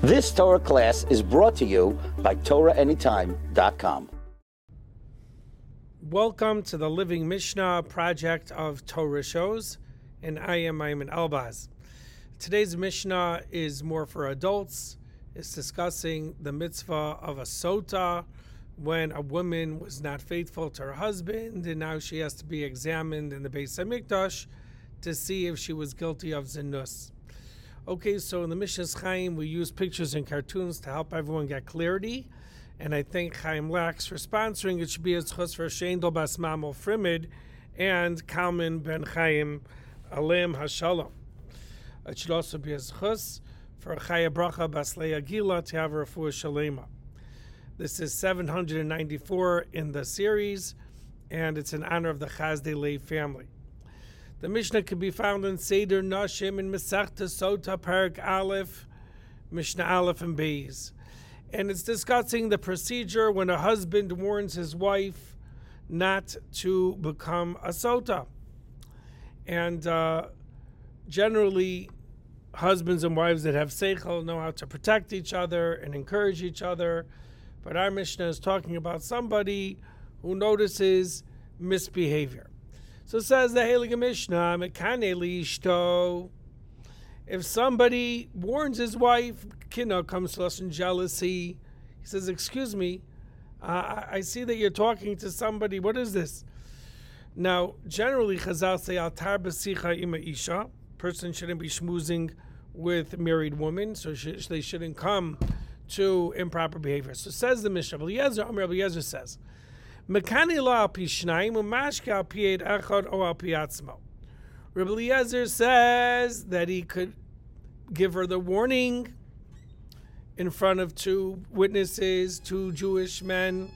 This Torah class is brought to you by TorahAnytime.com. Welcome to the Living Mishnah project of Torah Shows, and I am Ayman Elbaz. Today's Mishnah is more for adults. It's discussing the mitzvah of a sota, when a woman was not faithful to her husband, and now she has to be examined in the Beis HaMikdash to see if she was guilty of zinus. Okay, so in the Mishnas Chaim, we use pictures and cartoons to help everyone get clarity. And I thank Chaim Lax for sponsoring. It should be a tzchus for Sheindel Bas Mamel Frimid and Kalman Ben Chaim Alem Hashalom. It should also be a tzchus for Chaya Bracha Bas Leah Gila to have a refuah shalema. This is 794 in the series, and it's in honor of the Chazdei Lev family. The Mishnah can be found in Seder Nashim in Masechta Sota Parak Aleph, Mishnah Aleph and Beis. And it's discussing the procedure when a husband warns his wife not to become a sota. And generally, husbands and wives that have seichel know how to protect each other and encourage each other. But our Mishnah is talking about somebody who notices misbehavior. So it says the Heilige Mishnah, Mekane Lishto. If somebody warns his wife, Kina comes to us in jealousy. He says, excuse me, I see that you're talking to somebody. What is this? Now, generally, Chazal say, Altar b'sicha ima isha. Person shouldn't be schmoozing with married women, so they shouldn't come to improper behavior. So says the Mishnah. Rabbi Eliezer says, Mekani la al pi shnayim u'mashke al pi eid echad o al pi atzmo. Rabbi Eliezer says that he could give her the warning in front of two witnesses, two Jewish men.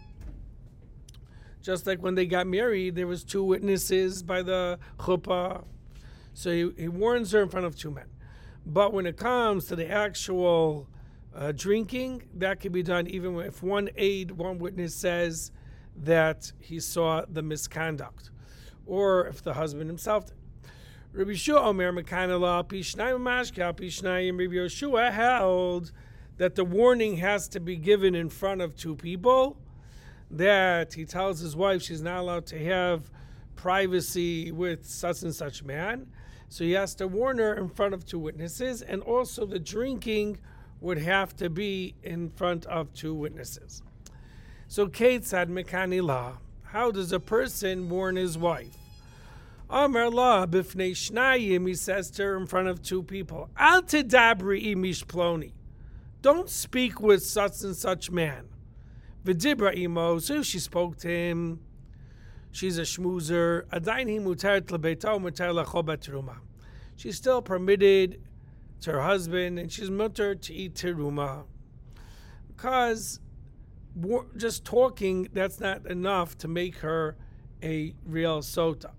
Just like when they got married, there was two witnesses by the chuppah. So he warns her in front of two men. But when it comes to the actual drinking, that can be done even if one witness says that he saw the misconduct, or if the husband himself did. Rabbi Yeshua Omer Mekanala Pishnayim Mashka Pishnayim. Rabbi Yeshua held that the warning has to be given in front of two people, that he tells his wife she's not allowed to have privacy with such and such man. So he has to warn her in front of two witnesses, and also the drinking would have to be in front of two witnesses. So Kate said, Mekani la, how does a person warn his wife? Amar la b'fnei shnayim, he says to her in front of two people, Al tedabri imish ploni, don't speak with such and such man. V'dibra imo, so she spoke to him, she's a schmoozer, adayin hi muteret lebeita mutar lachol beteruma. She's still permitted to her husband, and she's mutter to eat teruma. Because just talking, that's not enough to make her a real sota.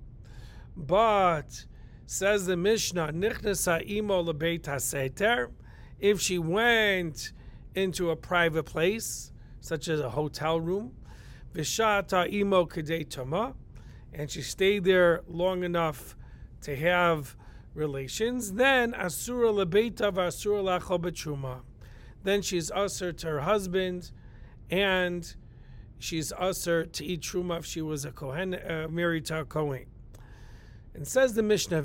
But, says the Mishnah, Nichnasa imo lebeit haseter, if she went into a private place, such as a hotel room, v'shata imo kedei toma, and she stayed there long enough to have relations, then asura lebeita v'asura lachol betruma. Then she's usher to her husband, and she's usher to eat truma if she was a kohen, married to a kohen. And says the Mishnah,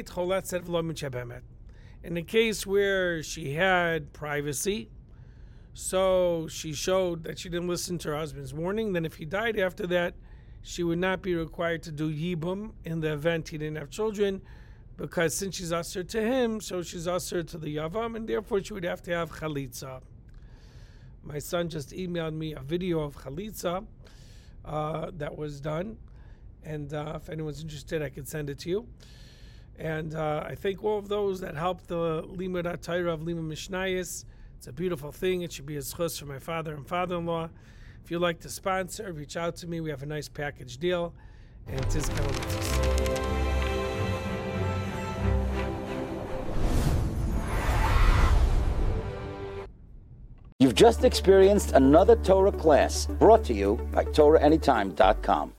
in the case where she had privacy, so she showed that she didn't listen to her husband's warning, then if he died after that, she would not be required to do yibum in the event he didn't have children, because since she's usher to him, so she's usher to the yavam, and therefore she would have to have chalitza. My son just emailed me a video of chalitza that was done, and if anyone's interested, I could send it to you. And I thank all of those that helped the Limud HaTorah of Limud Mishnayos. It's a beautiful thing. It should be a zchus for my father and father-in-law. If you'd like to sponsor, reach out to me. We have a nice package deal. And You've just experienced another Torah class brought to you by TorahAnytime.com.